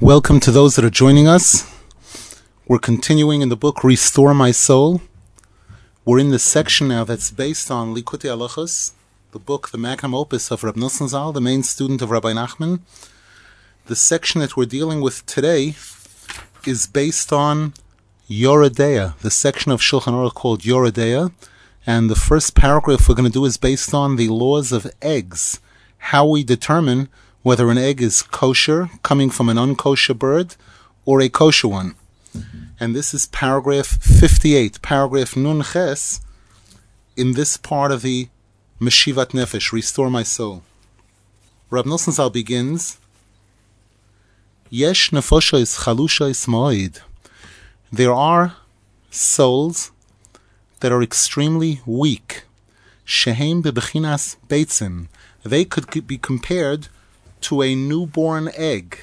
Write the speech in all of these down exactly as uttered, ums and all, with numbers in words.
Welcome to those that are joining us. We're continuing in the book Restore My Soul. We're in the section now that's based on Likutei Halachos, the book, the magnum opus of Reb Nosson Zal, the main student of Rabbi Nachman. The section that we're dealing with today is based on Yoreh De'ah, the section of Shulchan Aruch called Yoreh De'ah, and the first paragraph we're going to do is based on the laws of eggs, how we determine whether an egg is kosher, coming from an unkosher bird, or a kosher one. And this is paragraph fifty-eight, paragraph Nun Ches, in this part of the Meshivat Nefesh, Restore My Soul. Reb Nosson Zal begins, Yesh nefoshes chalushes moed. There are souls that are extremely weak. Shehem bebechinas beitzim. They could be compared to a newborn egg.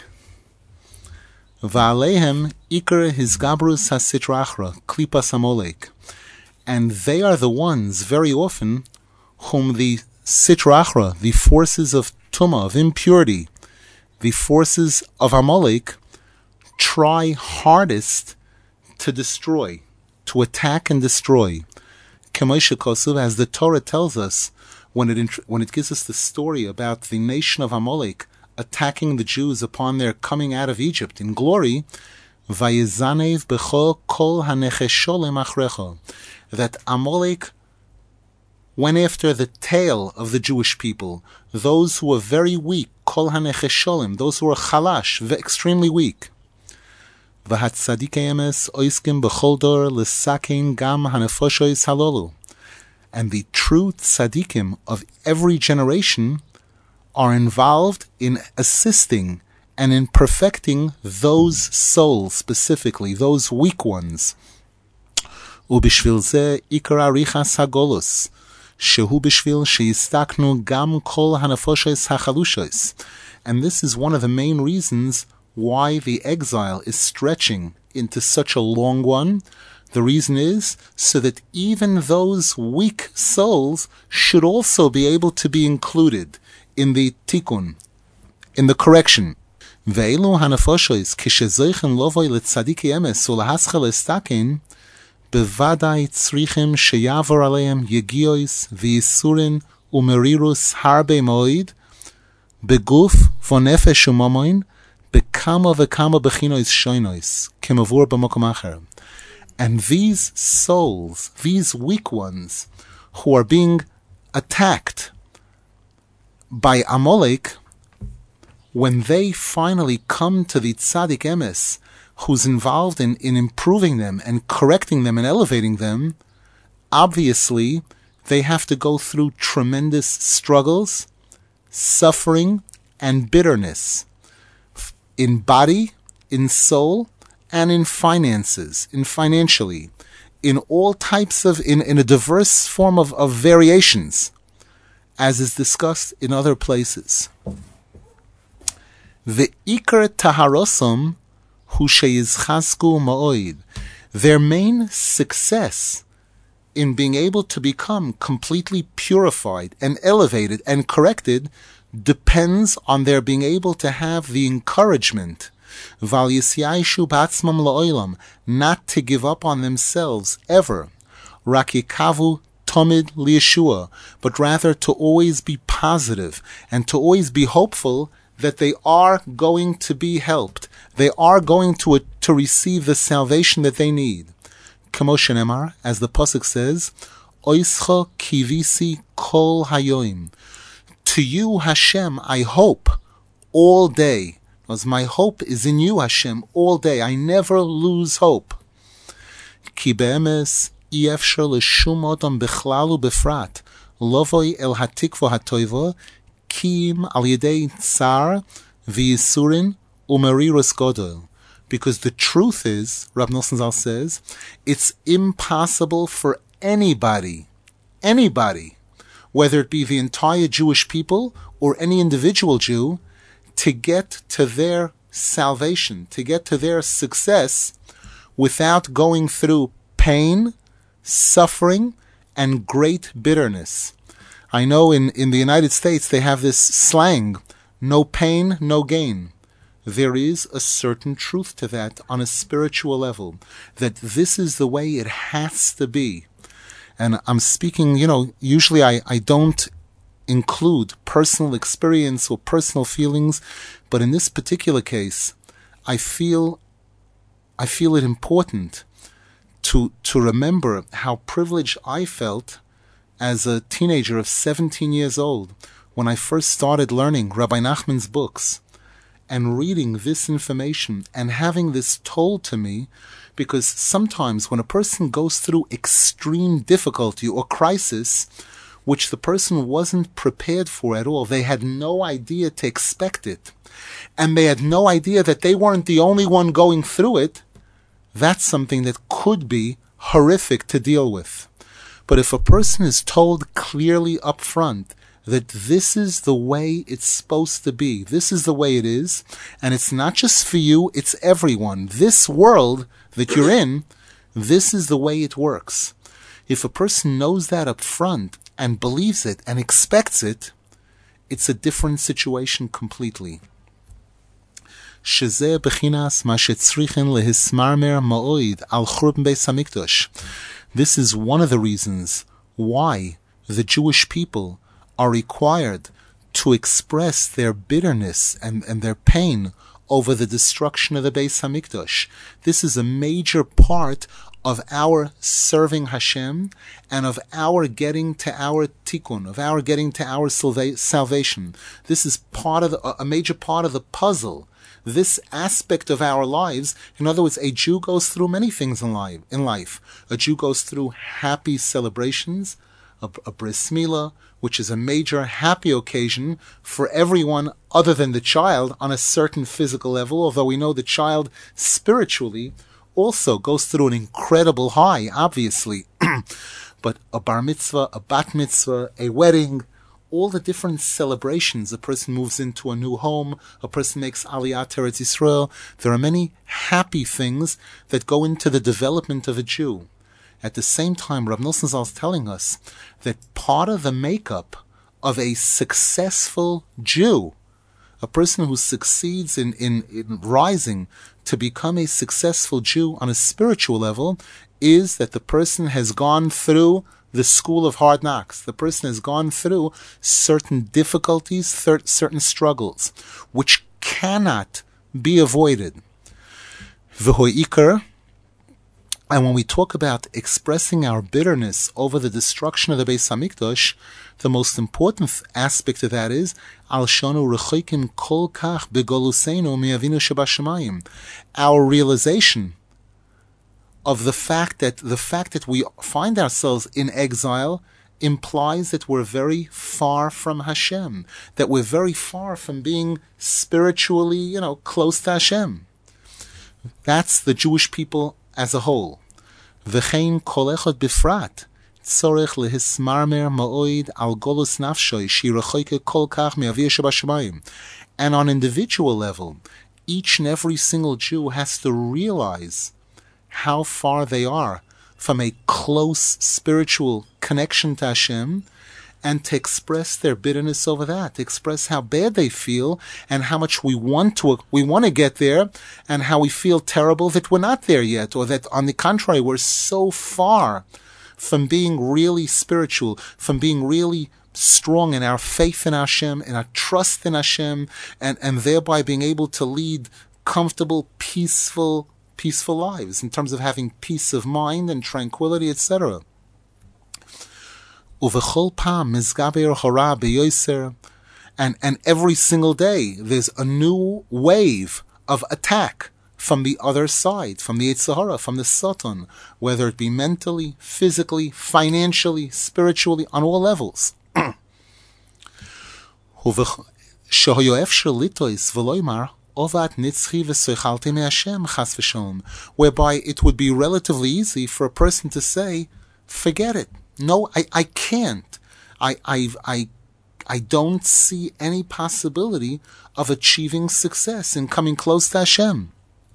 Va'alehem ikar hizgabrus hasitrachra, klipas amolek. And they are the ones, very often, whom the sitrachra, the forces of tumah, of impurity, the forces of Amalek, try hardest to destroy, to attack and destroy. K'moshe Kosuv, as the Torah tells us, when it when it gives us the story about the nation of Amalek attacking the Jews upon their coming out of Egypt in glory, Vayizanev b'cho kol hanechesholem achrecho, that Amalek went after the tail of the Jewish people, those who were very weak, kol hanechesholem, those who were chalash, extremely weak. V'hatzadikei emes oiskim b'chol dor l'sakein gam hanefoshois halolu. And the true tzaddikim of every generation are involved in assisting and in perfecting those souls, specifically, those weak ones. Ubishvil zeh ikar arichas hagolus, shehu bishvil sheyistaknu gam kol hanefoshes hachalushos. And this is one of the main reasons why the exile is stretching into such a long one. The reason is so that even those weak souls should also be able to be included in the tikkun, in the correction. Ve'elu hanefoshes kishezoichen lovoi letzadikei emes ulehaschel estaken bevadai tzrichim sheyavor aleim yegiois v'yisurin umerirus harbe moed beguf v'nefesh u'mamoin bekama v'kama bechinois shoinois kemavur b'mokom acher. And these souls, these weak ones, who are being attacked by Amalek, when they finally come to the Tzaddik Emes, who's involved in, in improving them and correcting them and elevating them, obviously they have to go through tremendous struggles, suffering, and bitterness in body, in soul, and in finances, in financially, in all types of, in, in a diverse form of, of variations, as is discussed in other places. The ikar taharosom hu sheyizchasku ma'oid. Their main success in being able to become completely purified and elevated and corrected depends on their being able to have the encouragement, val yisyaishu b'atzmam la'olam, not to give up on themselves ever, rak yikavu tomid liyeshua, but rather to always be positive and to always be hopeful that they are going to be helped. They are going to, to receive the salvation that they need. K'moshe nemar, as the pasuk says, Oischa kivisi kol hayoim. To you, Hashem, I hope all day. Because my hope is in you, Hashem, all day. I never lose hope. Ki be'emes Efshar l'shum odam bichlal u'befrat lovoi el hatikva hatoiva kim al yedei tsar v'yisurin u'merirus godol. Because the truth is, Reb Nosson Zal says, it's impossible for anybody, anybody, whether it be the entire Jewish people or any individual Jew, to get to their salvation, to get to their success without going through pain, suffering, and great bitterness. I know in, in the United States they have this slang, no pain, no gain. there is a certain truth to that on a spiritual level, that this is the way it has to be. And I'm speaking, you know, usually I, I don't include personal experience or personal feelings, but in this particular case, I feel I feel it important to to remember how privileged I felt as a teenager of seventeen years old when I first started learning Rabbi Nachman's books and reading this information and having this told to me, because sometimes when a person goes through extreme difficulty or crisis, which the person wasn't prepared for at all, they had no idea to expect it, and they had no idea that they weren't the only one going through it, that's something that could be horrific to deal with. But if a person is told clearly up front that this is the way it's supposed to be, this is the way it is, and it's not just for you, it's everyone. This world that you're in, this is the way it works. If a person knows that up front and believes it and expects it, it's a different situation completely. Shezeh bechinas ma shetzrichen lehismarmer ma'oid al churban beis hamikdash. This is one of the reasons why the Jewish people are required to express their bitterness and, and their pain over the destruction of the Beis Hamikdash. This is a major part of our serving Hashem and of our getting to our tikkun, of our getting to our salva- salvation. This is part of the, a major part of the puzzle. This aspect of our lives, in other words, a Jew goes through many things in life. In life, a Jew goes through happy celebrations, a, a bris milah, which is a major happy occasion for everyone other than the child on a certain physical level, although we know the child spiritually also goes through an incredible high, obviously. But a bar mitzvah, a bat mitzvah, a wedding, all the different celebrations, a person moves into a new home, a person makes Aliyah to Eretz Yisrael, there are many happy things that go into the development of a Jew. At the same time, Rav Nosson Zal is telling us that part of the makeup of a successful Jew, a person who succeeds in, in, in rising to become a successful Jew on a spiritual level, is that the person has gone through the school of hard knocks. The person has gone through certain difficulties, certain struggles, which cannot be avoided. V'ho'ikar. And when we talk about expressing our bitterness over the destruction of the Beis Hamikdash, the most important aspect of that is Al shanu rechokim kol kach begoluseinu mi'avinu shebashamayim. Our realization of the fact that the fact that we find ourselves in exile implies that we're very far from Hashem, that we're very far from being spiritually, you know, close to Hashem. That's the Jewish people as a whole. V'chein kol echad bifrat tzorech lehismarmer ma'oid al golus nafshoy shirechoike kol kach mi'aviyah shebashamayim. And on individual level, each and every single Jew has to realize how far they are from a close spiritual connection to Hashem, and to express their bitterness over that, to express how bad they feel and how much we want to we want to get there, and how we feel terrible that we're not there yet, or that on the contrary we're so far from being really spiritual, from being really strong in our faith in Hashem, in our trust in Hashem, and, and thereby being able to lead comfortable, peaceful, peaceful lives in terms of having peace of mind and tranquility, et cetera. Uvechol pam mizgaber hora beyoser, and and every single day there's a new wave of attack from the other side, from the Yetzer Hara, from the Satan, whether it be mentally, physically, financially, spiritually, on all levels. Whereby it would be relatively easy for a person to say, forget it. No, I, I can't. I, I, I, I don't see any possibility of achieving success in coming close to Hashem.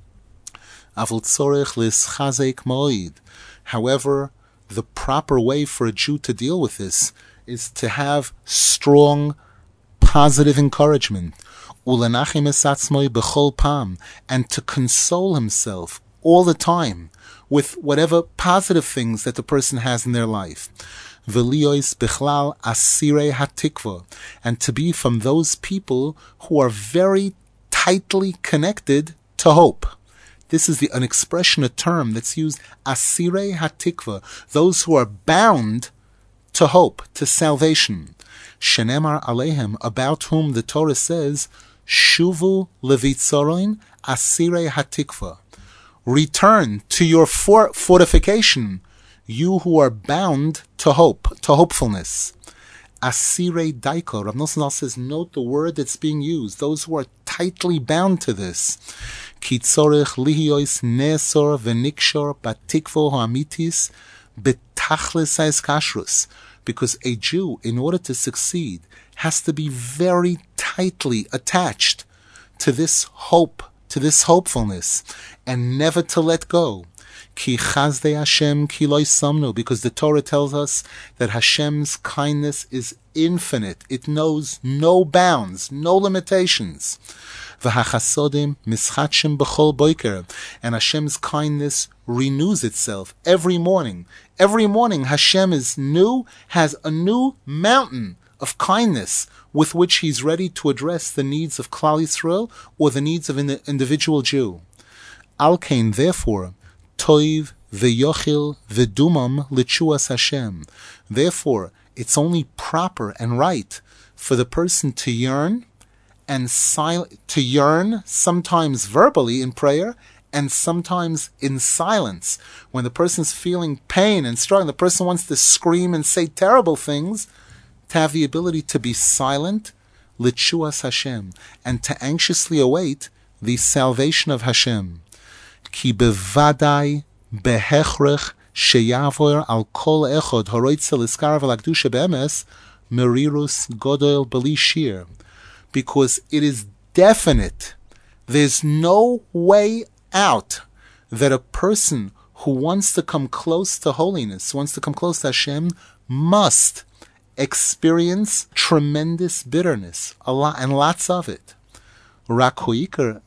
However, the proper way for a Jew to deal with this is to have strong, positive encouragement. ulenachim es atzmoi b'chol pam, and to console himself all the time with whatever positive things that the person has in their life. V'liois bichlal asirei hatikva, and to be from those people who are very tightly connected to hope. This is the an expression, a term that's used, asirei hatikva, those who are bound to hope, to salvation. Shenemar alehem, about whom the Torah says, shuvu levitzoroin asirei hatikva, return to your for- fortification, you who are bound to hope, to hopefulness. Asirei daiko, Rav Nosson says, note the word that's being used, those who are tightly bound to this. Ki tzorech lihiois nesor v'nikshor batikvo ha'amitis betachlis ha'es kashrus. Because a Jew, in order to succeed, has to be very tightly attached to this hope, to this hopefulness, and never to let go. Ki chazdei Hashem ki lo ysamnu, because the Torah tells us that Hashem's kindness is infinite. It knows no bounds, no limitations. V'hachasodim mischatshim b'chol boiker, and Hashem's kindness renews itself every morning. Every morning Hashem is new, has a new mountain of kindness with which He's ready to address the needs of Klal Yisrael or the needs of an individual Jew. Al kain, therefore, toiv v'yochil v'dumam l'tshuas Hashem. Therefore, it's only proper and right for the person to yearn and sil- to yearn, sometimes verbally in prayer, and sometimes in silence. When the person's feeling pain and struggling, the person wants to scream and say terrible things, to have the ability to be silent, l'tshuas Hashem, and to anxiously await the salvation of Hashem. Ki bevadai behechrech sheyavor al kol echod horoitzel iskar v'lakdusha be'emes merirus godol beli shir. Because it is definite, there's no way out that a person who wants to come close to holiness, wants to come close to Hashem, must experience tremendous bitterness, a lot, and lots of it. But the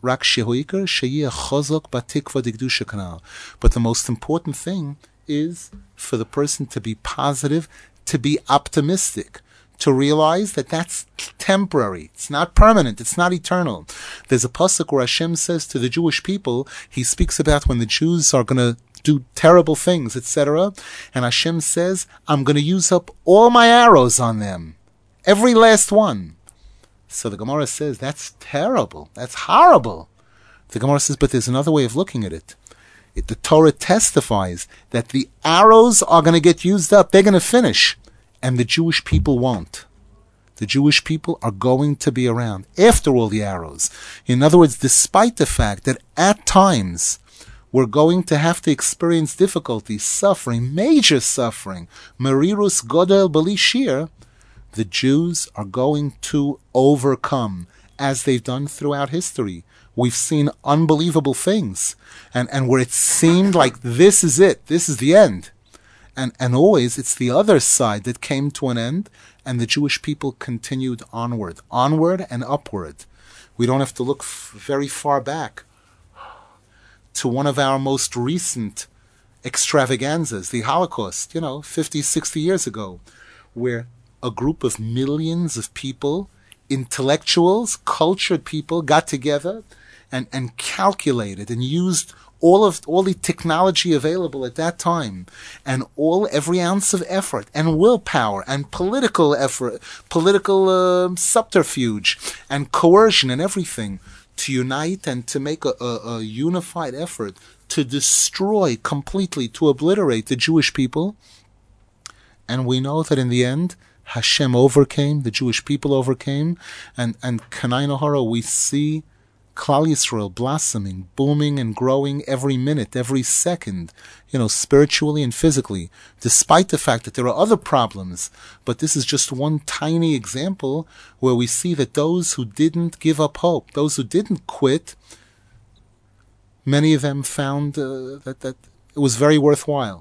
most important thing is for the person to be positive, to be optimistic, to realize that that's temporary. It's not permanent. It's not eternal. There's a pasuk where Hashem says to the Jewish people, He speaks about when the Jews are going to do terrible things, et cetera. And Hashem says, I'm going to use up all my arrows on them. Every last one. So the Gemara says, that's terrible. That's horrible. The Gemara says, but there's another way of looking at it. It the Torah testifies that the arrows are going to get used up. They're going to finish. And the Jewish people won't. The Jewish people are going to be around after all the arrows. In other words, despite the fact that at times we're going to have to experience difficulty, suffering, major suffering, merirus godel beli shir, the Jews are going to overcome, as they've done throughout history. We've seen unbelievable things, and, and where it seemed like this is it, this is the end. And, and always it's the other side that came to an end, and the Jewish people continued onward, onward and upward. We don't have to look f- very far back to one of our most recent extravaganzas, the Holocaust, you know, fifty, sixty years ago, where a group of millions of people, intellectuals, cultured people, got together and, and calculated and used all of all the technology available at that time, and all every ounce of effort and willpower and political effort, political uh, subterfuge and coercion and everything to unite and to make a, a, a unified effort to destroy completely, to obliterate the Jewish people. And we know that in the end, Hashem overcame, the Jewish people overcame, and and Kanai Nahara, we see Klal Yisrael blossoming, booming and growing every minute, every second, you know, spiritually and physically, despite the fact that there are other problems. But this is just one tiny example where we see that those who didn't give up hope, those who didn't quit, many of them found uh, that, that it was very worthwhile.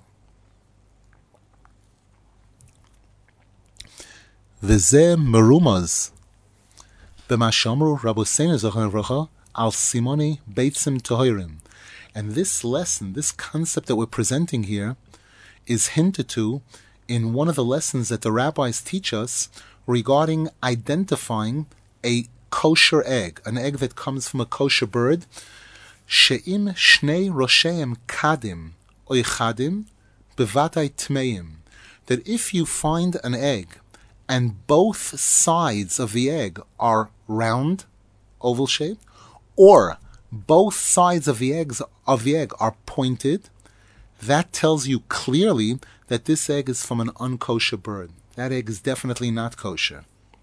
V'zeh merumaz B'mashamru Rabosenu Zochar V'Rocha al Simoni Beitzim Tohirim. And this lesson, this concept that we're presenting here, is hinted to in one of the lessons that the rabbis teach us regarding identifying a kosher egg, an egg that comes from a kosher bird. She'im shnei rosheim kadim oichadim bevatai tmeim. That if you find an egg and both sides of the egg are round, oval shaped, or both sides of the eggs of the egg are pointed, that tells you clearly that this egg is from an unkosher bird. That egg is definitely not kosher.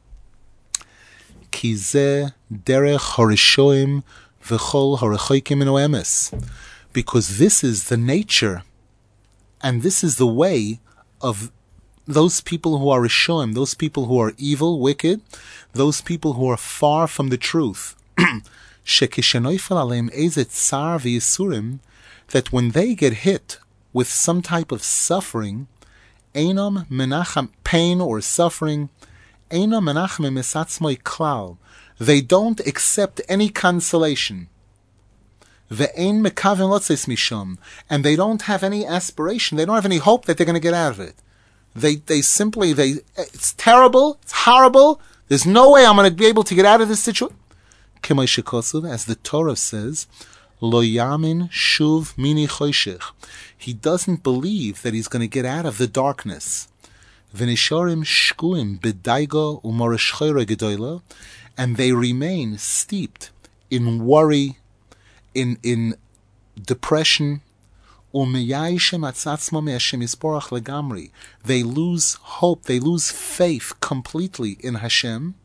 Ki zeh derech harishoim v'chol harichoykim mino emes. Because this is the nature and this is the way of those people who are rishoim, those people who are evil, wicked, those people who are far from the truth. Shekishenoifel aleim ezet tsar v'yisurim, that when they get hit with some type of suffering, einam menachem, pain or suffering, einam menachem misatzmoi klal, they don't accept any consolation. Ve'ein mekavim lotzes misham, and they don't have any aspiration, they don't have any hope that they're going to get out of it. They they simply, they it's terrible, it's horrible, there's no way I'm going to be able to get out of this situation. As the Torah says, Lo yamin shuv mini choshech. He doesn't believe that he's going to get out of the darkness. V'nisharim shkuim b'daigo u'moreshchoyre gedoyla, and they remain steeped in worry, in in depression. Umeyayishem atzatzmo me'Hashem yisborach legamri. They lose hope. They lose faith completely in Hashem.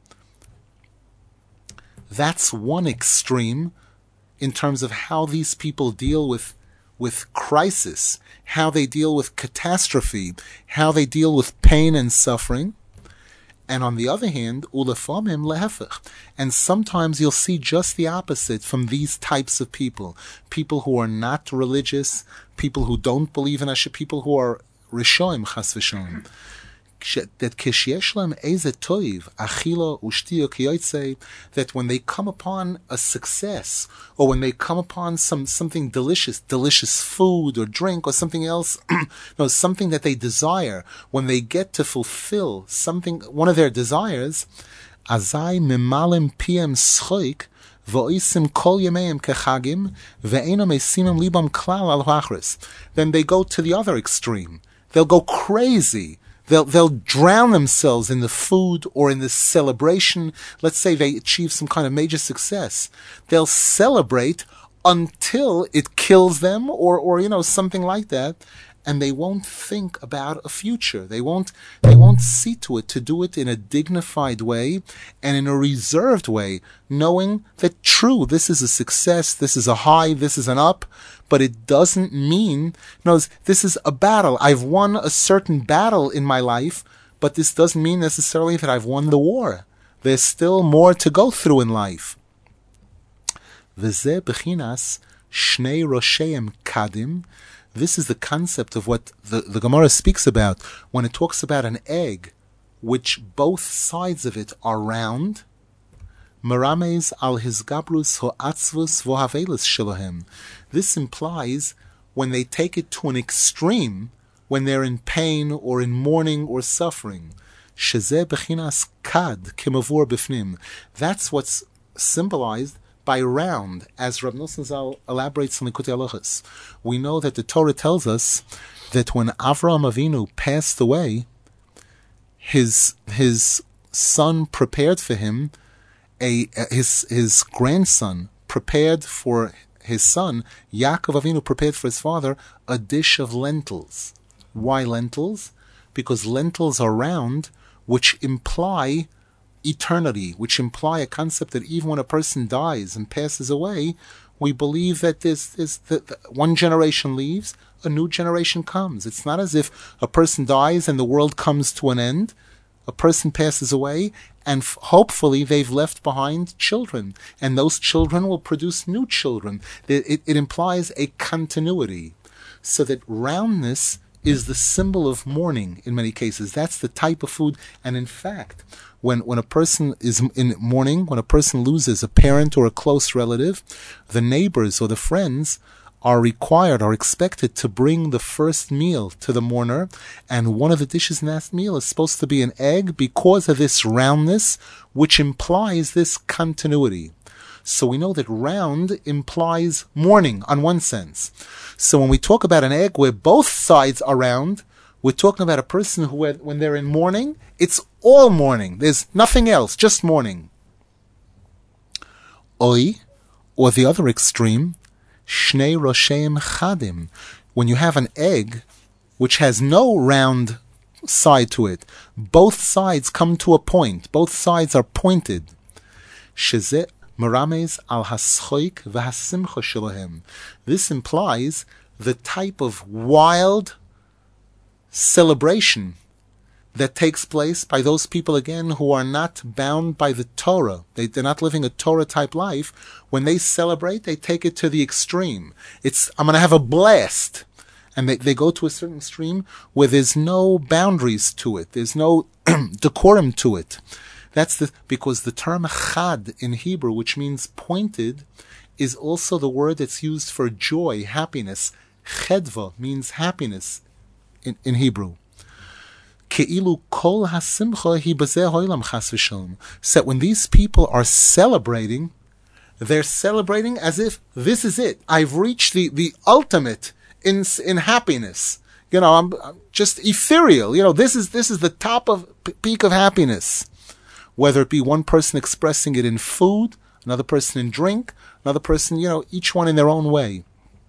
That's one extreme in terms of how these people deal with with crisis, how they deal with catastrophe, how they deal with pain and suffering. And on the other hand, ulefamim lehefech. And sometimes you'll see just the opposite from these types of people. People who are not religious, people who don't believe in Hashem, people who are rishoim chas v'shalom. That kishyesh eze toiv achila ushtiyo kiyotze, that when they come upon a success, or when they come upon some something delicious, delicious food or drink or something else, no, something that they desire, when they get to fulfill something, one of their desires, azai mimalim piem schoik v'oisim kol yemeim kechagim ve'enam esimim libam klal al hachris. Then they go to the other extreme. They'll go crazy. They'll, they'll drown themselves in the food or in the celebration. Let's say they achieve some kind of major success. They'll celebrate until it kills them or, or, you know, something like that. And they won't think about a future. They won't, they won't see to it to do it in a dignified way and in a reserved way, knowing that true, this is a success, this is a high, this is an up, but it doesn't mean, you know, this is a battle. I've won a certain battle in my life, but this doesn't mean necessarily that I've won the war. There's still more to go through in life. V'zeh b'chinas shnei rosheim kadim. This is the concept of what the, the Gemara speaks about when it talks about an egg, which both sides of it are round. Merames al hisgabrus ho'atzvus vohavelis shilohem. This implies when they take it to an extreme, when they're in pain or in mourning or suffering. Shezeh bechinas kad kimavur bifnim. That's what's symbolized by round, as Rav Nosson Zal elaborates in Likutei Halachos. We know that the Torah tells us that when Avraham Avinu passed away, his his son prepared for him a his his grandson prepared for his son, Yaakov Avinu prepared for his father a dish of lentils. Why lentils? Because lentils are round, which imply eternity, which imply a concept that even when a person dies and passes away, we believe that there's, there's the, the, one generation leaves, a new generation comes. It's not as if a person dies and the world comes to an end. A person passes away and f- hopefully they've left behind children, and those children will produce new children. It, it, it implies a continuity. So that roundness is the symbol of mourning in many cases. That's the type of food. And in fact, when, when a person is in mourning, when a person loses a parent or a close relative, the neighbors or the friends are required, are expected to bring the first meal to the mourner, and one of the dishes in that meal is supposed to be an egg because of this roundness, which implies this continuity. So we know that round implies mourning on one sense. So when we talk about an egg where both sides are round, we're talking about a person who, when they're in mourning, it's all mourning. There's nothing else, just mourning. Oi, or the other extreme, Shnei Rosheim Chadim. When you have an egg which has no round side to it, both sides come to a point, both sides are pointed. Shezeh Merames al haschoik v'hasimcha shelahem. This implies the type of wild celebration that takes place by those people, again, who are not bound by the Torah. They, they're not living a Torah-type life. When they celebrate, they take it to the extreme. It's, I'm going to have a blast. And they, they go to a certain extreme where there's no boundaries to it. There's no decorum to it. That's the, because the term chad in Hebrew, which means pointed, is also the word that's used for joy, happiness. Chedva means happiness in, in Hebrew. Ke'ilu kol hasimcha hi b'zeh ho'olam chas v'shalom. So when these people are celebrating, they're celebrating as if this is it. I've reached the, the ultimate in in happiness. You know, I'm, I'm just ethereal. You know, this is this is the top of peak of happiness. Whether it be one person expressing it in food, another person in drink, another person, you know, each one in their own way.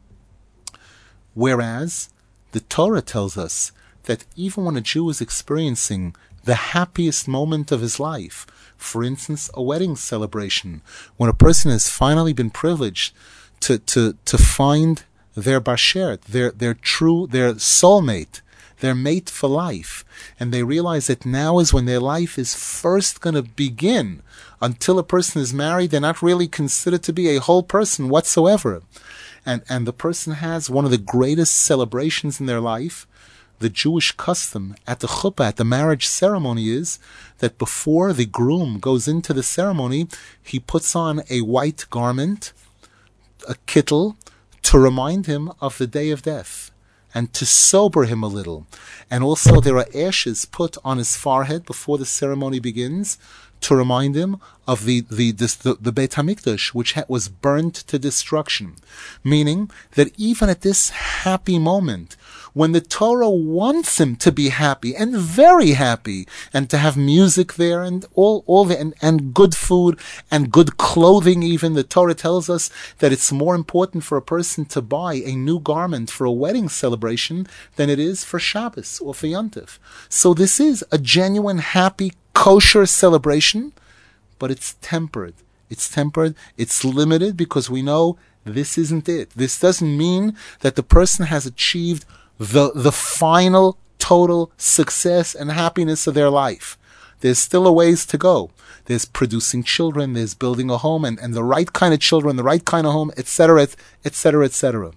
Whereas the Torah tells us that even when a Jew is experiencing the happiest moment of his life, for instance, a wedding celebration, when a person has finally been privileged to, to, to find their bashert, their, their true, their soulmate, their mate for life, and they realize that now is when their life is first going to begin. Until a person is married, they're not really considered to be a whole person whatsoever. And, and the person has one of the greatest celebrations in their life. The Jewish custom at the chuppah, at the marriage ceremony, is that before the groom goes into the ceremony, he puts on a white garment, a kittel, to remind him of the day of death and to sober him a little. And also there are ashes put on his forehead before the ceremony begins to remind him of the the the, the Beit HaMikdash, which ha- was burnt to destruction. Meaning that even at this happy moment, when the Torah wants him to be happy and very happy, and to have music there and all all the and, and good food and good clothing, even the Torah tells us that it's more important for a person to buy a new garment for a wedding celebration than it is for Shabbos or for Yontif. So this is a genuine, happy, kosher celebration, but it's tempered. It's tempered. It's limited because we know this isn't it. This doesn't mean that the person has achieved the the final total success and happiness of their life. There's still a ways to go. There's producing children, there's building a home, and, and the right kind of children, the right kind of home, et cetera, et cetera, et cetera.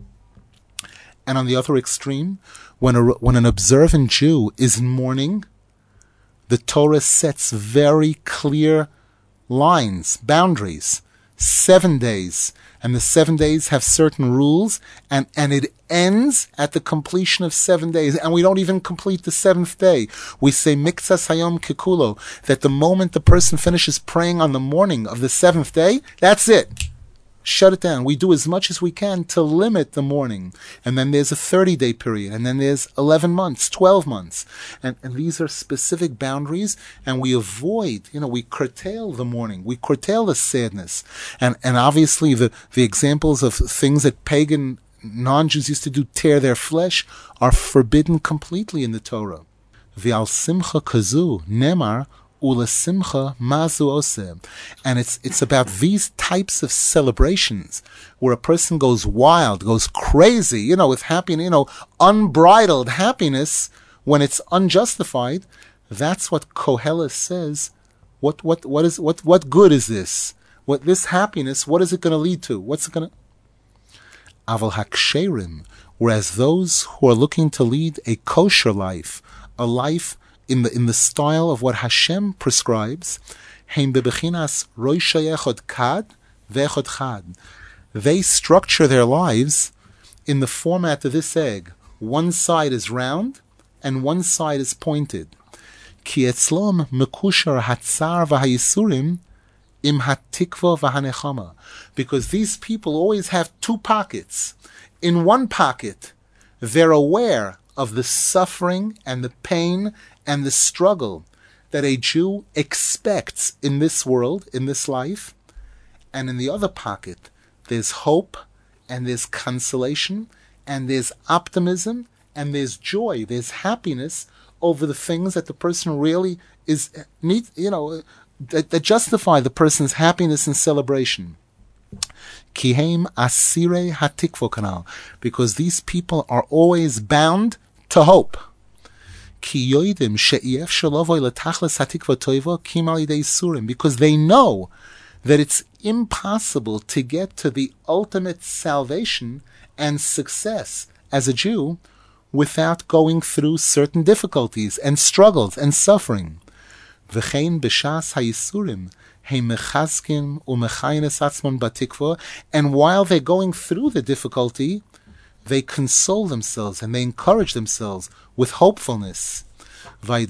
And on the other extreme, when a, when an observant Jew is in mourning, the Torah sets very clear lines, boundaries, seven days. And the seven days have certain rules, and, and it ends at the completion of seven days. And we don't even complete the seventh day. We say Miktsas Hayom Kikulo, that the moment the person finishes praying on the morning of the seventh day, that's it. Shut it down. We do as much as we can to limit the mourning. And then there's a thirty-day period. And then there's eleven months, twelve months. And, and these are specific boundaries. And we avoid, you know, we curtail the mourning. We curtail the sadness. And, and obviously the, the examples of things that pagan non-Jews used to do, tear their flesh, are forbidden completely in the Torah. V'al simcha kazu nemar ula simcha mazu oseh. And it's it's about these types of celebrations where a person goes wild, goes crazy, you know, with happiness, you know, unbridled happiness when it's unjustified. That's what Koheles says. What what what is what what good is this? What this happiness? What is it going to lead to? What's it going to? Aval haksherim, whereas those who are looking to lead a kosher life, a life in the in the style of what Hashem prescribes, heim bebechinas roisha echad kad ve'echad chad. They structure their lives in the format of this egg. One side is round and one side is pointed. Ki etzlom mekushar hatzar v'hayisurim im hatikva v'hanechama. Because these people always have two pockets. In one pocket, they're aware of the suffering and the pain and the struggle that a Jew expects in this world, in this life. And in the other pocket, there's hope, and there's consolation, and there's optimism, and there's joy, there's happiness over the things that the person really is need, you know, that, that justify the person's happiness and celebration. Kihem asire hatikvo kanal, because these people are always bound to hope. Ki yoidim she'ef shalovoi letachlis hatikva toiva kim al yidei surim, because they know that it's impossible to get to the ultimate salvation and success as a Jew without going through certain difficulties and struggles and suffering. V'chein b'shas hayisurim heim mechazkin u'mechaynes atzmon batikva, and while they're going through the difficulty, they console themselves and they encourage themselves with hopefulness. And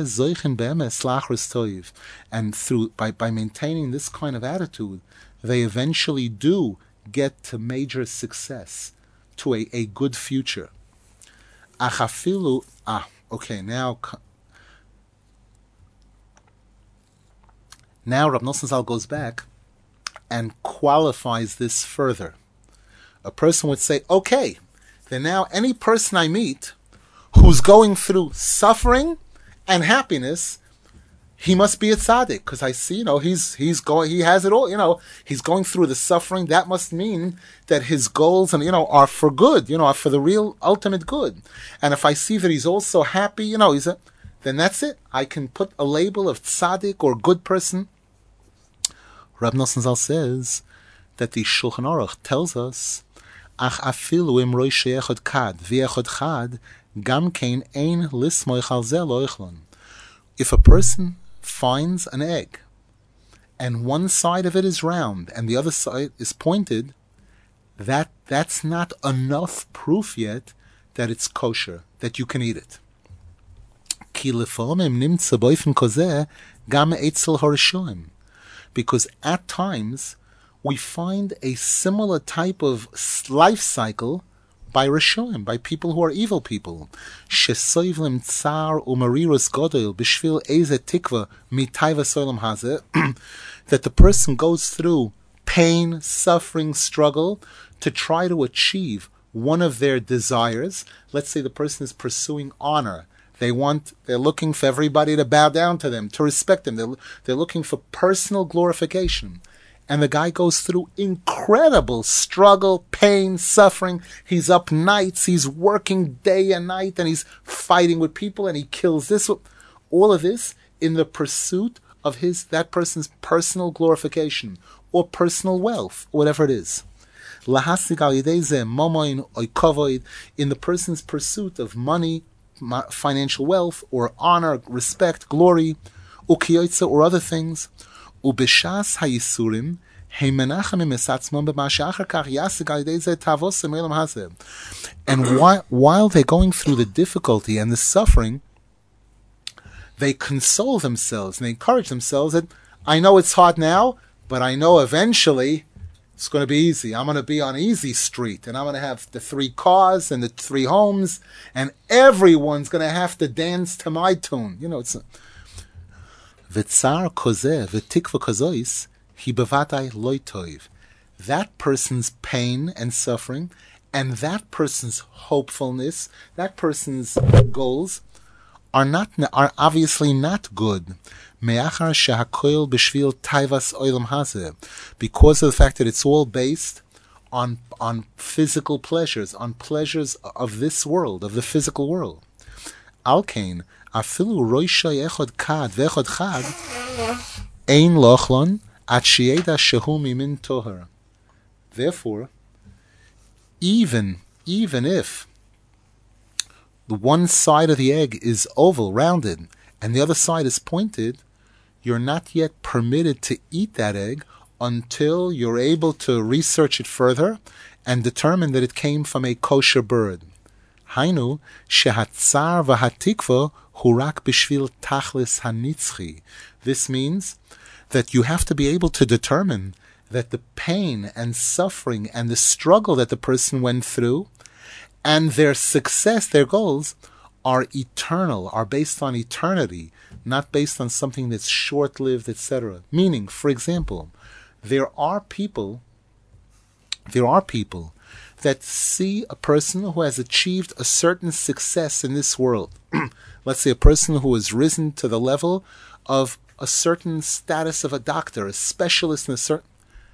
through by, by maintaining this kind of attitude, they eventually do get to major success, to a, a good future. Achafilu, ah, okay, now now Rav Nosson Zal goes back and qualifies this further. A person would say, okay, then now any person I meet who's going through suffering and happiness, he must be a tzaddik, because I see, you know, he's he's going, he has it all, you know, he's going through the suffering. That must mean that his goals and you know are for good, you know, are for the real ultimate good. And if I see that he's also happy, you know, he's a, then that's it. I can put a label of tzaddik or good person. Rab Nosson Zal says that the Shulchan Aruch tells us, Ach afilu im roish echad kad v'echad chad gam kein ein lismoich al zeh lo ichlon. If a person finds an egg and one side of it is round and the other side is pointed, that that's not enough proof yet that it's kosher, that you can eat it. Ki lefomim nimtza boifen kozeh gam eitzel harishoim. Because at times we find a similar type of life cycle by Rishonim, by people who are evil people. Shesoivlim tsar umarirus godel b'shvil eze tikva mitayva solam hazeh, that the person goes through pain, suffering, struggle to try to achieve one of their desires. Let's say the person is pursuing honor. They want, they're looking for everybody to bow down to them, to respect them. They're, they're looking for personal glorification. And the guy goes through incredible struggle, pain, suffering. He's up nights, he's working day and night, and he's fighting with people, and he kills this. All of this in the pursuit of his that person's personal glorification or personal wealth, whatever it is. In the person's pursuit of money, financial wealth, or honor, respect, glory, or other things. Ubishas hayisurim heimenachamim esatzmon b'mashachar kach yasig al yedei zeh tavos emelam hazeh. And while while they're going through the difficulty and the suffering, they console themselves and they encourage themselves that I know it's hard now, but I know eventually it's going to be easy. I'm going to be on easy street, and I'm going to have the three cars and the three homes, and everyone's going to have to dance to my tune. You know, it's. A, V'tzar kozeh v'tikva kozois hi bevadai loy toiv. That person's pain and suffering, and that person's hopefulness, that person's goals, are not are obviously not good. Me'achar shehakoil b'shvil taivas oilam hazeh, because of the fact that it's all based on on physical pleasures, on pleasures of this world, of the physical world. Alkein. Afilu roishay echad kad ve'echad chad ein lochlon at shieda shehu mimin toher. Therefore, even, even if the one side of the egg is oval, rounded, and the other side is pointed, you're not yet permitted to eat that egg until you're able to research it further and determine that it came from a kosher bird. Hainu, shehatzar v'hatikva hurak b'shvil tachlis hanitzchi. This means that you have to be able to determine that the pain and suffering and the struggle that the person went through and their success, their goals, are eternal, are based on eternity, not based on something that's short-lived, et cetera. Meaning, for example, there are people, there are people that see a person who has achieved a certain success in this world. Let's say a person who has risen to the level of a certain status of a doctor, a specialist in a certain...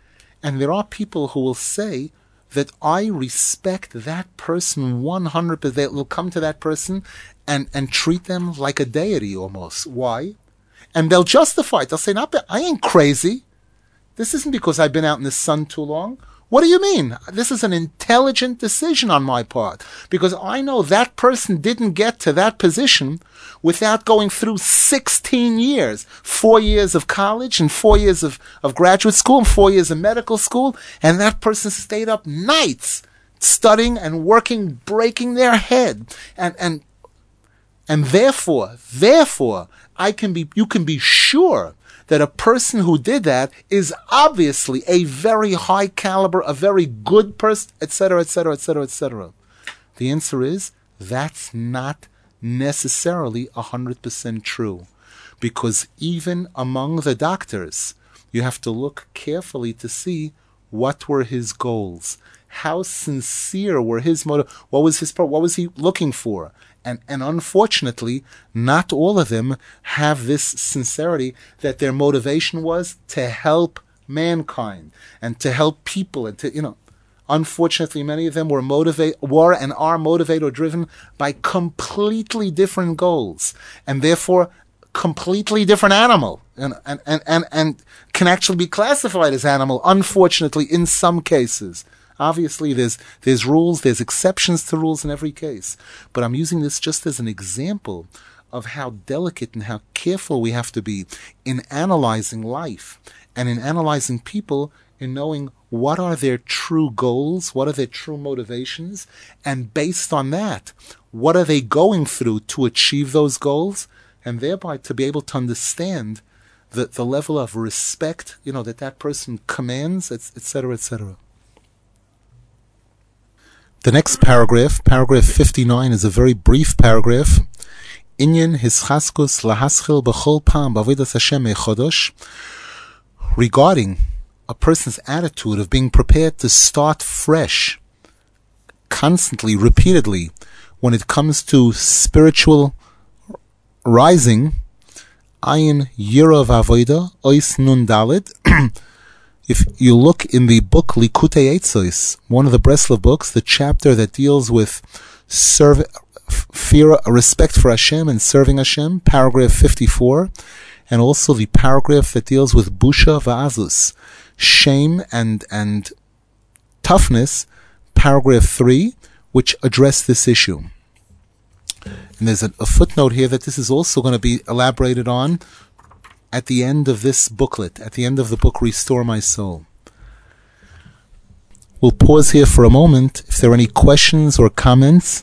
And there are people who will say that I respect that person one hundred percent. They will come to that person and, and treat them like a deity almost. Why? And they'll justify it. They'll say, "Not, I ain't crazy. This isn't because I've been out in the sun too long. What do you mean? This is an intelligent decision on my part, because I know that person didn't get to that position without going through sixteen years, four years of college and four years of, of graduate school and four years of medical school, and that person stayed up nights studying and working, breaking their head. And, and, and therefore, therefore, I can be, you can be sure that a person who did that is obviously a very high caliber, a very good person, et cetera, et cetera, et cetera, et cetera. The answer is, that's not necessarily one hundred percent true. Because even among the doctors, you have to look carefully to see what were his goals. How sincere were his motive? What was his, what was he looking for? And, and unfortunately, not all of them have this sincerity that their motivation was to help mankind and to help people. And to, you know, unfortunately, many of them were motivate, were and are motivated or driven by completely different goals, and therefore completely different animal, and, and, and, and, and can actually be classified as animal, unfortunately, in some cases. Obviously, there's there's rules, there's exceptions to rules in every case. But I'm using this just as an example of how delicate and how careful we have to be in analyzing life and in analyzing people, in knowing what are their true goals, what are their true motivations, and based on that, what are they going through to achieve those goals, and thereby to be able to understand the, the level of respect, you know, that that person commands, et cetera, et cetera. The next paragraph, paragraph fifty-nine, is a very brief paragraph. Inyan hischaskus lahaschil b'chol pam b'avodas Hashem echodosh, regarding a person's attitude of being prepared to start fresh, constantly, repeatedly, when it comes to spiritual rising. Ayin Yira v'avoda ois nun dalid. If you look in the book Likutei Eitzos, one of the Breslov books, the chapter that deals with serve, fear, respect for Hashem and serving Hashem, paragraph fifty-four, and also the paragraph that deals with busha va'azus, shame and and toughness, paragraph three, which address this issue. And there's a, a footnote here that this is also going to be elaborated on at the end of this booklet, at the end of the book Restore My Soul. We'll pause here for a moment. If there are any questions or comments.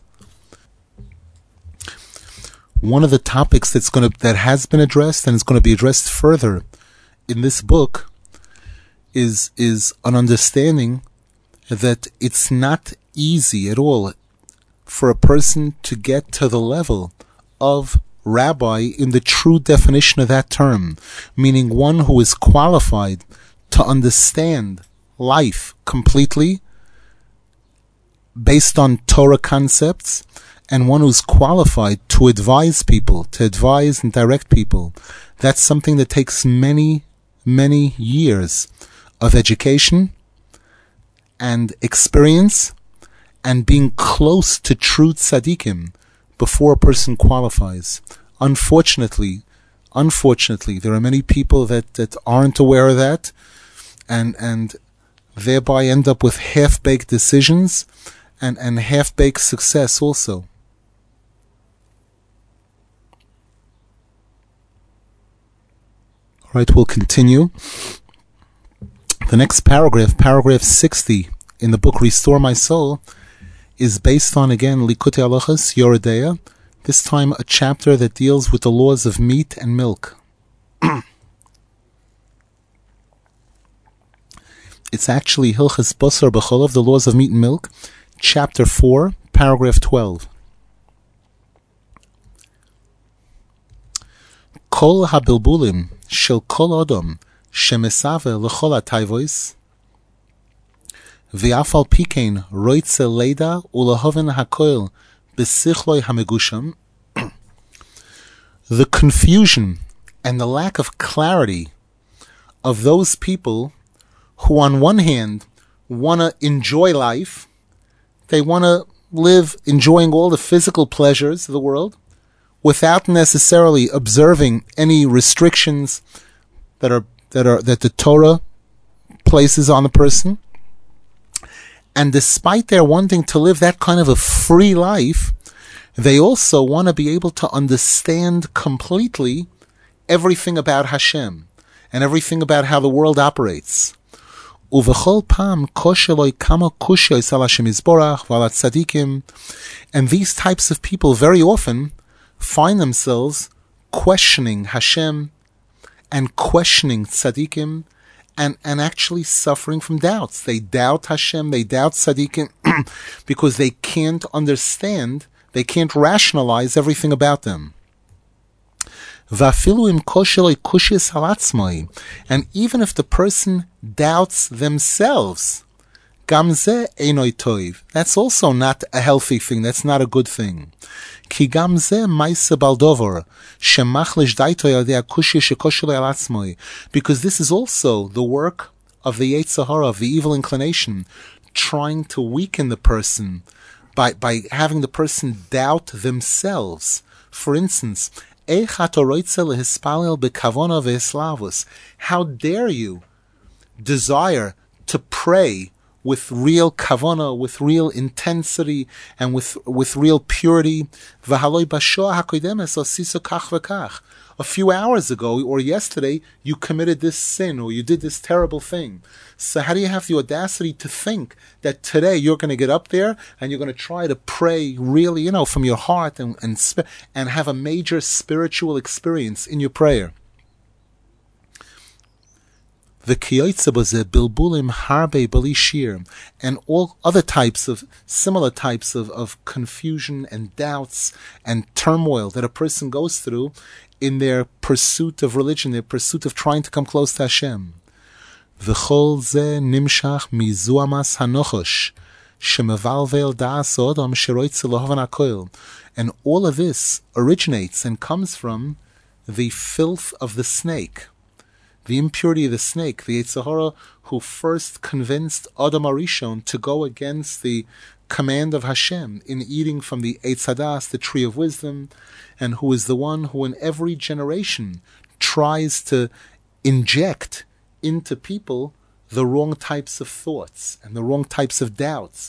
One of the topics that's going to that has been addressed and is going to be addressed further in this book is is an understanding that it's not easy at all for a person to get to the level of rabbi in the true definition of that term, meaning one who is qualified to understand life completely based on Torah concepts, and one who's qualified to advise people, to advise and direct people. That's something that takes many, many years of education and experience and being close to true tzaddikim before a person qualifies. Unfortunately, unfortunately, there are many people that, that aren't aware of that, and and thereby end up with half-baked decisions and, and half-baked success also. All right, we'll continue. The next paragraph, paragraph sixty, in the book Restore My Soul, is based on, again, Likutei Halachos, Yoreh De'ah, this time a chapter that deals with the laws of meat and milk. It's actually Hilchas Basar B'Cholav, the laws of meat and milk, chapter four, paragraph twelve. Kol habilbulim shel kol adam shemesave l'chol hatayvos v'af al pikein roitze leda ulehoven hakoil b'sichloi hamegusham. The confusion and the lack of clarity of those people who on one hand want to enjoy life, they want to live enjoying all the physical pleasures of the world without necessarily observing any restrictions that are that are that the Torah places on the person. And despite their wanting to live that kind of a free life, they also want to be able to understand completely everything about Hashem and everything about how the world operates. Uvechol pam kosheloi kama kushos al Hashem Yisborach v'al tzadikim, and these types of people very often find themselves questioning Hashem and questioning tzadikim and, and actually suffering from doubts. They doubt Hashem, they doubt tzadikim because they can't understand, they can't rationalize everything about them. And even if the person doubts themselves, that's also not a healthy thing, that's not a good thing. Because this is also the work of the Yetzer Hara, of the evil inclination, trying to weaken the person by, by having the person doubt themselves. For instance, how dare you desire to pray with real kavanah, with real intensity, and with with real purity? A few hours ago or yesterday, you committed this sin or you did this terrible thing. So how do you have the audacity to think that today you're going to get up there and you're going to try to pray really, you know, from your heart and and, and have a major spiritual experience in your prayer? The kiyotze bilbulim harbe bali shir, and all other types of, similar types of, of confusion and doubts and turmoil that a person goes through in their pursuit of religion, their pursuit of trying to come close to Hashem. V'chol ze nimshach mizuamas hanochosh shemevalvel da'as odam sheroitze lohavan hakoil, and all of this originates and comes from the filth of the snake, the impurity of the snake, the Yetzer Hara, who first convinced Adam Arishon to go against the command of Hashem in eating from the Eitz Hadas, the tree of wisdom, and who is the one who in every generation tries to inject into people the wrong types of thoughts and the wrong types of doubts.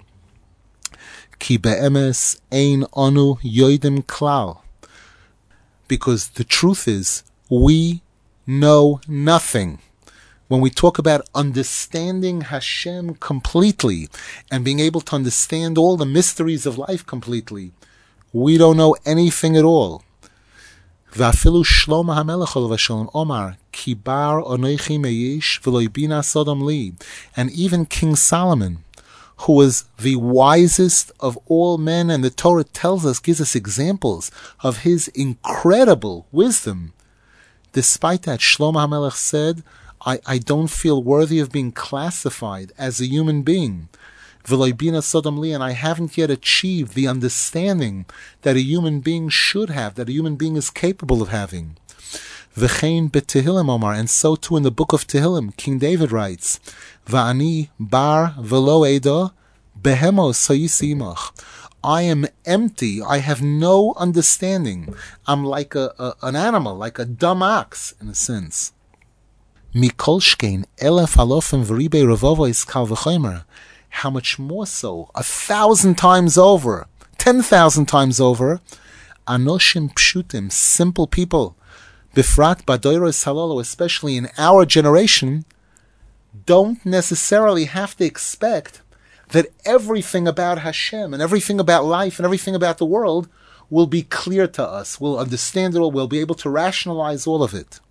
Ki be'emes ein anu yoidim klal. Because the truth is, we know nothing. When we talk about understanding Hashem completely and being able to understand all the mysteries of life completely, we don't know anything at all. V'afilu Shlomo HaMelech Olav Hashalom Omar Ki bar onochi meish v'lo bina sodom li, and even King Solomon, who was the wisest of all men, and the Torah tells us, gives us examples of his incredible wisdom. Despite that, Shlomo HaMelech said, I, I don't feel worthy of being classified as a human being. V'lo bina sodom li, and I haven't yet achieved the understanding that a human being should have, that a human being is capable of having. V'chein b'Tehillim Omar, and so too in the book of Tehillim, King David writes, Va'ani bar v'lo edo behemos sayisi imach. I am empty, I have no understanding. I'm like a, a an animal, like a dumb ox, in a sense. Mikol shkein elef alofim v'ribei revovois kal v'chomer. How much more so, a thousand times over, ten thousand times over, anoshim pshutim, simple people, bifrat badoros halolo, especially in our generation, don't necessarily have to expect that everything about Hashem and everything about life and everything about the world will be clear to us. We'll understand it all. We'll be able to rationalize all of it.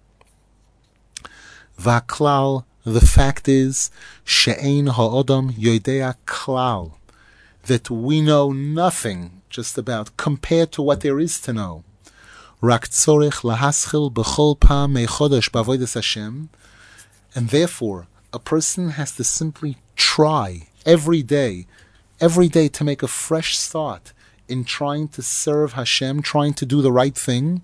V'aklal, the fact is, she'ein ha'odam yodea klal, that we know nothing just about compared to what there is to know. Rak tzorich lahaschil b'chol pam mechodesh b'avodas Hashem, and therefore a person has to simply try every day, every day to make a fresh start in trying to serve Hashem, trying to do the right thing.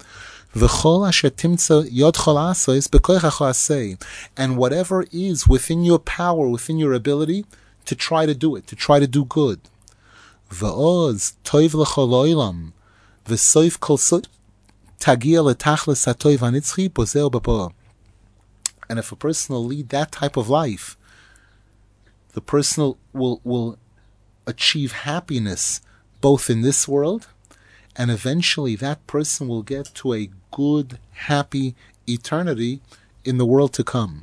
And whatever is within your power, within your ability, to try to do it, to try to do good. And if a person will lead that type of life, the person will, will achieve happiness both in this world, and eventually that person will get to a good, happy eternity in the world to come.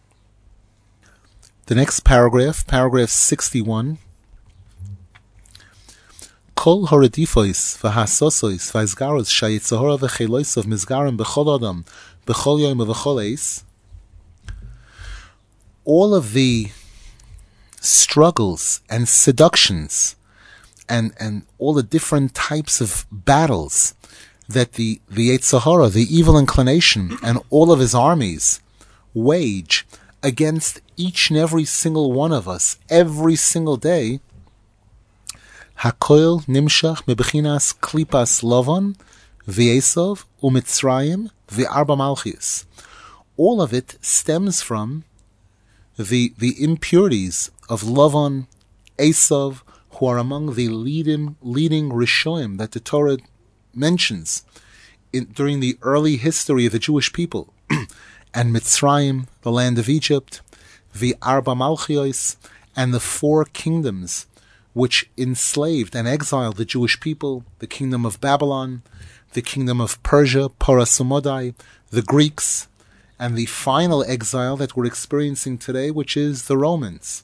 The next paragraph, paragraph sixty-one. Kol horedifois v'hasosois v'azgaros shayitzahora v'cheloisav mizgarim b'chol adam b'chol yom v'chol eis. All of the struggles and seductions and, and all the different types of battles that the, the Yetzer Hara, the evil inclination, and all of his armies wage against each and every single one of us every single day, Hakoil nimshach mebechinas klipas Lavan v'Esov u'Mitzrayim v'Arba Malchis. All of it stems from the the impurities of Lavan, Esav, who are among the leading leading Rishoim that the Torah mentions in, during the early history of the Jewish people, and Mitzrayim, the land of Egypt, the Arba Malchios, and the four kingdoms which enslaved and exiled the Jewish people: the kingdom of Babylon, the kingdom of Persia, Parasumodai, the Greeks, and the final exile that we're experiencing today, which is the Romans.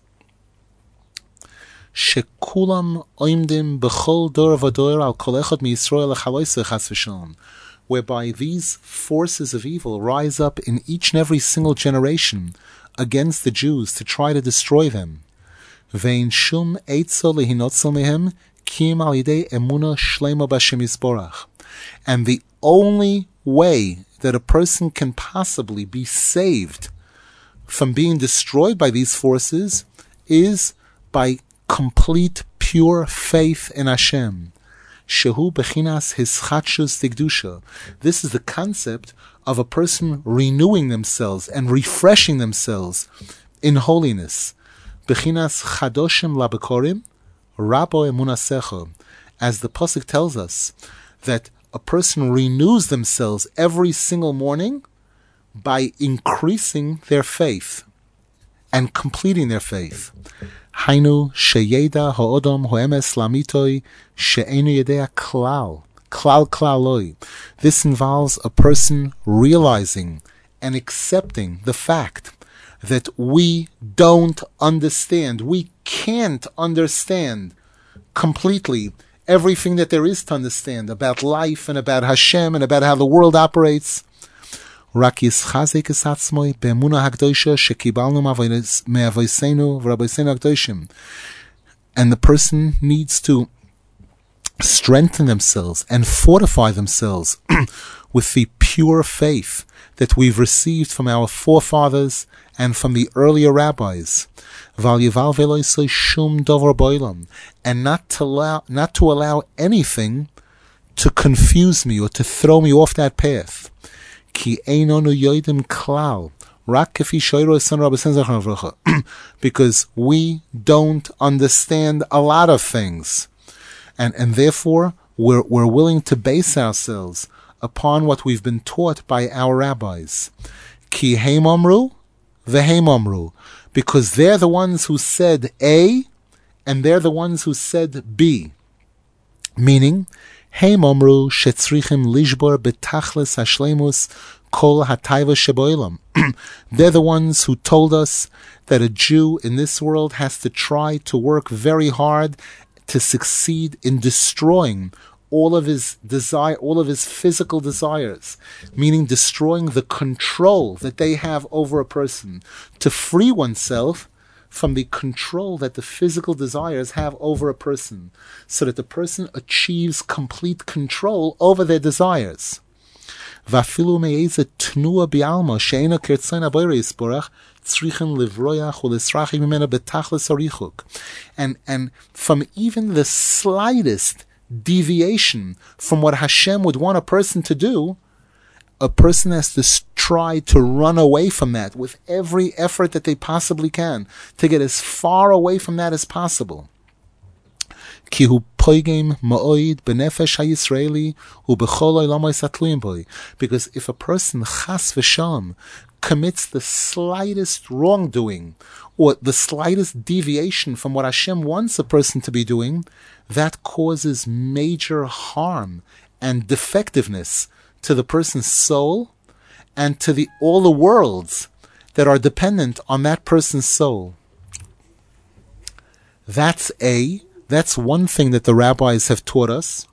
Shekulam oimdim b'chol dor v'dor al kol echad miYisrael echaloiseh chas v'shalom, whereby these forces of evil rise up in each and every single generation against the Jews to try to destroy them. Vein shum eitzo lehinotzel mehem kim al yidei emuna shlema b'Hashem Yisborach. And the only way that a person can possibly be saved from being destroyed by these forces is by complete, pure faith in Hashem. Shehu bechinas hischatshus tikdusha. This is the concept of a person renewing themselves and refreshing themselves in holiness. Bechinas chadoshim labekorim rabo emunasecho. As the pasuk tells us, that a person renews themselves every single morning by increasing their faith and completing their faith. Hainu sheyeda ha'odom ho'emes lamitoi she'enu yedea klal, klal klaloi. This involves a person realizing and accepting the fact that we don't understand, we can't understand completely everything that there is to understand about life and about Hashem and about how the world operates. And the person needs to strengthen themselves and fortify themselves with the pure faith that we've received from our forefathers and from the earlier rabbis, and not to allow, not to allow anything to confuse me or to throw me off that path. Because we don't understand a lot of things, and and therefore we're we're willing to base ourselves upon what we've been taught by our rabbis. Ki heim amru Vehem Amru, because they're the ones who said A, and they're the ones who said B. Meaning, Heim Amru shetzrichim lishbor betachlis hashlemus kol hatayva sheboilam. They're the ones who told us that a Jew in this world has to try to work very hard to succeed in destroying all of his desire, all of his physical desires, meaning destroying the control that they have over a person, to free oneself from the control that the physical desires have over a person, so that the person achieves complete control over their desires. And, and from even the slightest deviation from what Hashem would want a person to do, a person has to try to run away from that with every effort that they possibly can, to get as far away from that as possible. Because if a person chas v'sham commits the slightest wrongdoing or the slightest deviation from what Hashem wants a person to be doing, that causes major harm and defectiveness to the person's soul and to the all the worlds that are dependent on that person's soul. That's a That's one thing that the rabbis have taught us.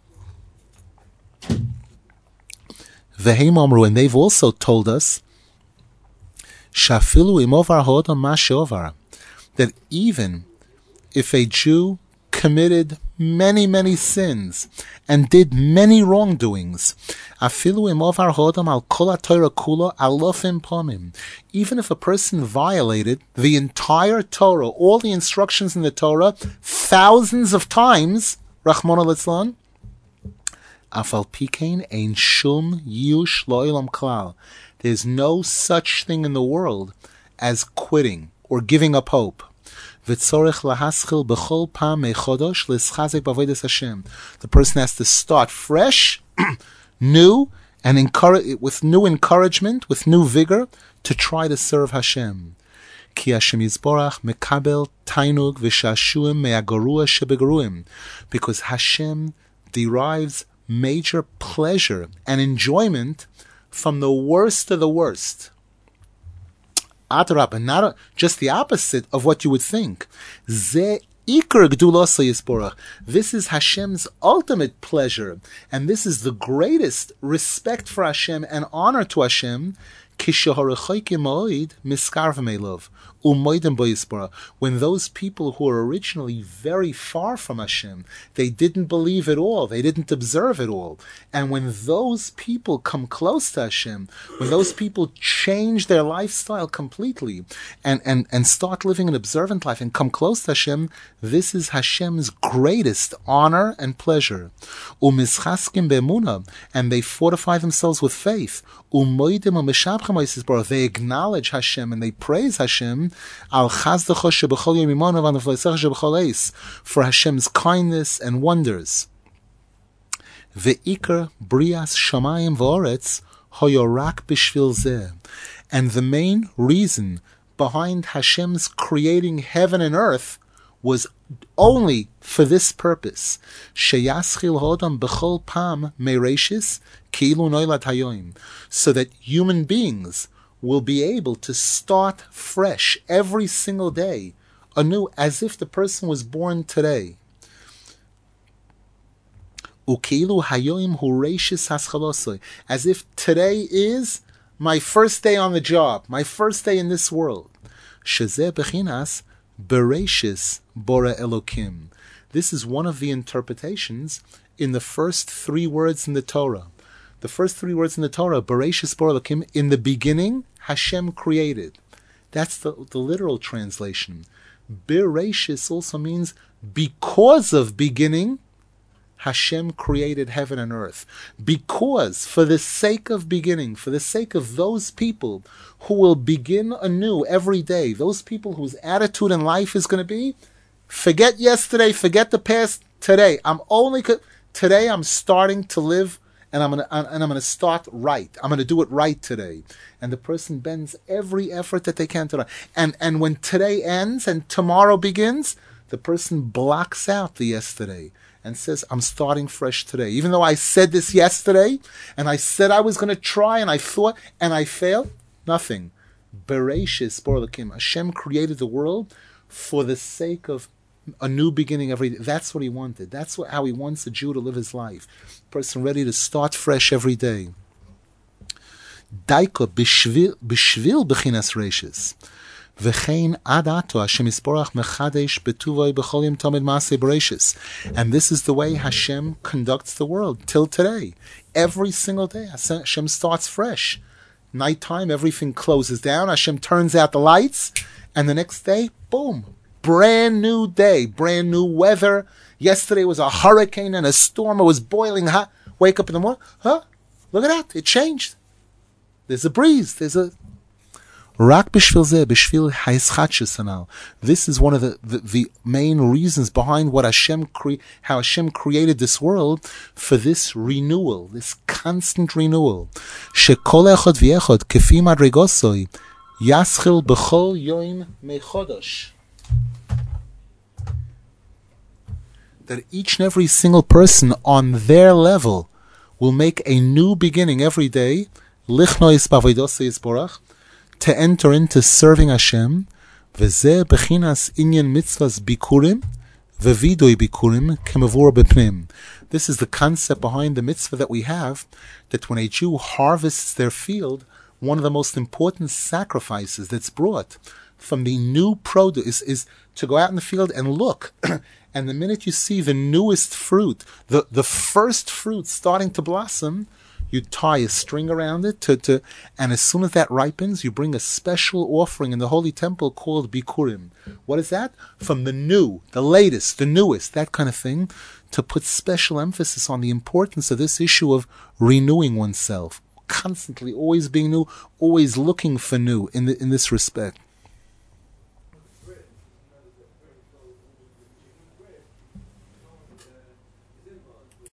Vehem Amru, and they've also told us Shafilu imovar hodam mashovar, that even if a Jew committed many, many sins and did many wrongdoings, afilu imovar hodam al kol haTorah kula alofim pomim, even if a person violated the entire Torah, all the instructions in the Torah, thousands of times, Rachmana litzlan, afal pikein ein shum yush lo'ilam klal. There's no such thing in the world as quitting or giving up hope. The person has to start fresh, new, and encourage, with new encouragement, with new vigor, to try to serve Hashem. Ki Hashem Yisborach mekabel tainug v'shashuim me'agarua shebegaruim, because Hashem derives major pleasure and enjoyment from the worst of the worst. Atarab, and not just the opposite of what you would think. Ze ikar gdulasa Yisborach. This is Hashem's ultimate pleasure, and this is the greatest respect for Hashem and honor to Hashem. When those people who were originally very far from Hashem, they didn't believe at all, they didn't observe at all, and when those people come close to Hashem, when those people change their lifestyle completely and, and, and start living an observant life and come close to Hashem, this is Hashem's greatest honor and pleasure. And they fortify themselves with faith. They acknowledge Hashem and they praise Hashem for Hashem's kindness and wonders. Ve'ikar brias shamayim v'oretz hoyorak b'shvil zeh. And the main reason behind Hashem's creating heaven and earth was only for this purpose. Sheyaschil hodam b'chol pam mereishis ki'ilu noilad hayoim, so that human beings will be able to start fresh every single day, anew, as if the person was born today. Uki'ilu hayoim hu reishis haschalosoi, as if today is my first day on the job, my first day in this world. Shezeh bechinas Bereshis Bora Elokim. This is one of the interpretations in the first three words in the Torah. The first three words in the Torah, Bereshis Bora Elokim, in the beginning, Hashem created. That's the, the literal translation. Bereshis also means because of beginning, Hashem created heaven and earth. Because, for the sake of beginning, for the sake of those people who will begin anew every day, those people whose attitude in life is going to be, forget yesterday, forget the past, today. I'm only, co- today I'm starting to live and I'm gonna and I'm gonna start right. I'm gonna do it right today. And the person bends every effort that they can to. And and when today ends and tomorrow begins, the person blocks out the yesterday and says, I'm starting fresh today. Even though I said this yesterday, and I said I was going to try, and I thought, and I failed, nothing. Bereshis Borlakim. Hashem created the world for the sake of a new beginning every day. That's what he wanted. That's what, how he wants a Jew to live his life. Person ready to start fresh every day. Daiko b'shvil b'chinas reishis. And this is the way Hashem conducts the world till today. Every single day, Hashem starts fresh. Nighttime, everything closes down. Hashem turns out the lights, and the next day, boom, brand new day, brand new weather. Yesterday was a hurricane and a storm. It was boiling hot. Wake up in the morning, huh? Look at that, it changed. There's a breeze. There's a Rak b'shvil zeh, b'shvil ha'eschatshus hanal. This is one of the, the, the main reasons behind what Hashem cre- how Hashem created this world, for this renewal, this constant renewal. Shekol echad v'echad kefi madregosoi yaschil b'chol yoim mechodosh. That each and every single person on their level will make a new beginning every day. Lichnois b'avodos yisborach. To enter into serving Hashem, v'zeh bechinas inyan mitzvahs bikurim, v'vidoi bikurim kemavur b'pnim. This is the concept behind the mitzvah that we have, that when a Jew harvests their field, one of the most important sacrifices that's brought from the new produce is, is to go out in the field and look. And the minute you see the newest fruit, the, the first fruit starting to blossom, you tie a string around it, to, to, and as soon as that ripens, you bring a special offering in the Holy Temple called Bikurim. What is that? From the new, the latest, the newest, that kind of thing, to put special emphasis on the importance of this issue of renewing oneself, constantly, always being new, always looking for new in the, in this respect.